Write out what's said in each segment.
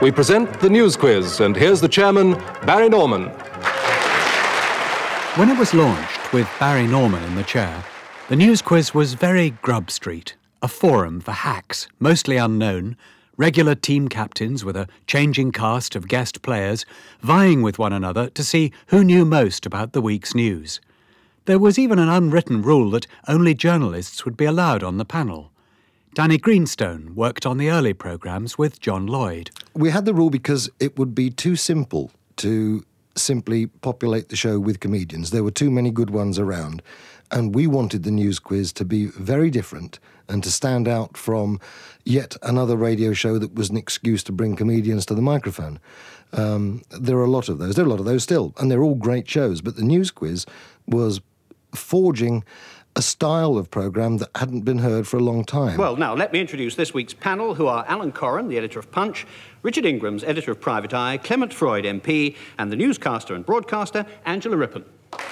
we present the News Quiz, and here's the chairman, Barry Norman. When it was launched with Barry Norman in the chair, the News Quiz was very Grub Street, a forum for hacks, mostly unknown, regular team captains with a changing cast of guest players vying with one another to see who knew most about the week's news. There was even an unwritten rule that only journalists would be allowed on the panel. Danny Greenstone worked on the early programmes with John Lloyd. We had the rule because it would be too simple to simply populate the show with comedians. There were too many good ones around, and we wanted the News Quiz to be very different and to stand out from yet another radio show that was an excuse to bring comedians to the microphone. There are a lot of those. There are a lot of those still, and they're all great shows, but the News Quiz was forging a style of programme that hadn't been heard for a long time. Well, now, let me introduce this week's panel, who are Alan Coren, the editor of Punch, Richard Ingrams, editor of Private Eye, Clement Freud, MP, and the newscaster and broadcaster, Angela Rippon.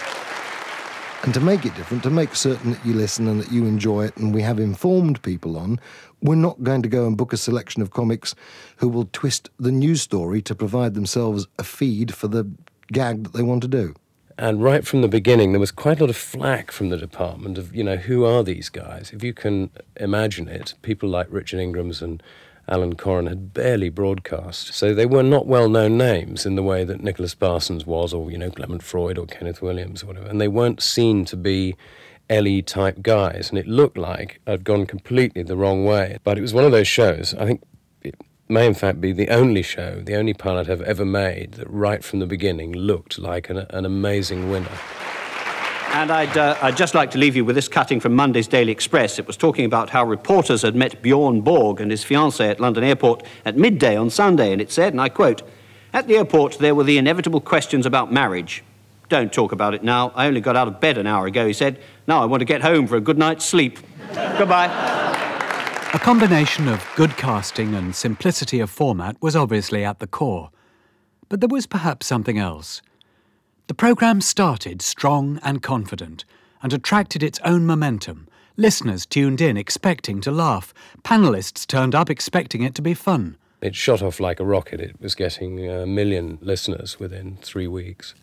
And to make it different, to make certain that you listen and that you enjoy it, and we have informed people on, we're not going to go and book a selection of comics who will twist the news story to provide themselves a feed for the gag that they want to do. And right from the beginning, there was quite a lot of flack from the department of, who are these guys? If you can imagine it, people like Richard Ingrams and Alan Coren had barely broadcast. So they were not well-known names in the way that Nicholas Parsons was, or, Clement Freud or Kenneth Williams or whatever. And they weren't seen to be Ellie-type guys. And it looked like I'd gone completely the wrong way. But it was one of those shows, I think it may in fact be the only show, the only pilot I've ever made that right from the beginning looked like an amazing winner. And I'd just like to leave you with this cutting from Monday's Daily Express. It was talking about how reporters had met Bjorn Borg and his fiancée at London Airport at midday on Sunday, and it said, and I quote, "At the airport there were the inevitable questions about marriage. Don't talk about it now. I only got out of bed an hour ago," he said. "Now I want to get home for a good night's sleep." Goodbye. A combination of good casting and simplicity of format was obviously at the core. But there was perhaps something else. The programme started strong and confident and attracted its own momentum. Listeners tuned in expecting to laugh. Panellists turned up expecting it to be fun. It shot off like a rocket. It was getting 1 million listeners within 3 weeks.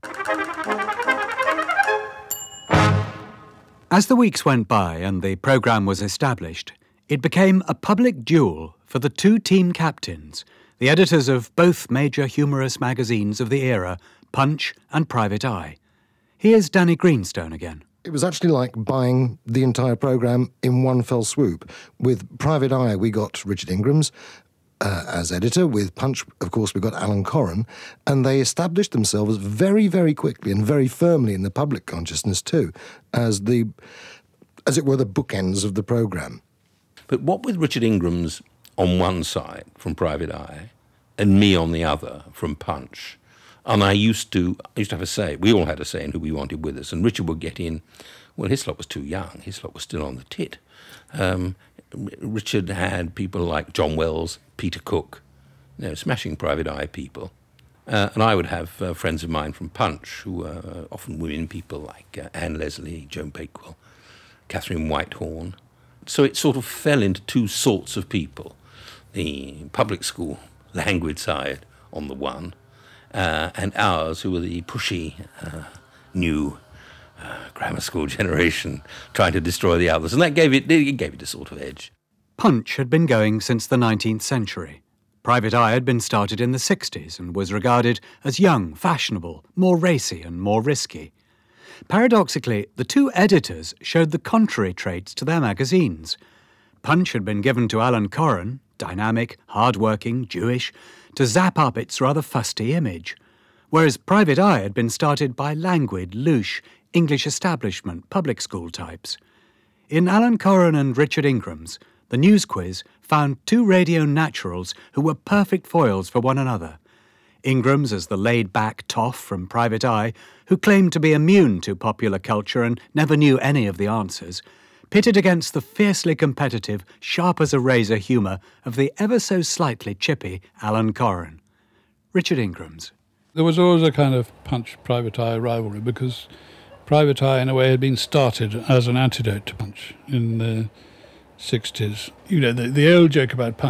As the weeks went by and the programme was established, it became a public duel for the two team captains, the editors of both major humorous magazines of the era, Punch and Private Eye. Here's Danny Greenstone again. It was actually like buying the entire programme in one fell swoop. With Private Eye, we got Richard Ingrams as editor. With Punch, of course, we got Alan Coren. And they established themselves very, very quickly and very firmly in the public consciousness too, as it were, the bookends of the programme. But what with Richard Ingrams on one side from Private Eye and me on the other from Punch, and I used to have a say. We all had a say in who we wanted with us, and Richard would get in. Well, his lot was too young. His lot was still on the tit. Richard had people like John Wells, Peter Cook, smashing Private Eye people. And I would have friends of mine from Punch, who were often women people like Anne Leslie, Joan Bakewell, Catherine Whitehorn. So it sort of fell into two sorts of people. The public school, languid side on the one, and ours, who were the pushy, new grammar school generation, trying to destroy the others. And that gave it a sort of edge. Punch had been going since the 19th century. Private Eye had been started in the 60s and was regarded as young, fashionable, more racy and more risky. Paradoxically, the two editors showed the contrary traits to their magazines. Punch had been given to Alan Coren, dynamic, hard-working, Jewish, to zap up its rather fusty image, whereas Private Eye had been started by languid, louche, English establishment, public school types. In Alan Coren and Richard Ingrams, the News Quiz found two radio naturals who were perfect foils for one another. Ingrams as the laid-back toff from Private Eye, who claimed to be immune to popular culture and never knew any of the answers, pitted against the fiercely competitive, sharp-as-a-razor humour of the ever-so-slightly chippy Alan Coren. Richard Ingrams. There was always a kind of Punch-Private Eye rivalry because Private Eye, in a way, had been started as an antidote to Punch in the 60s. The old joke about Punch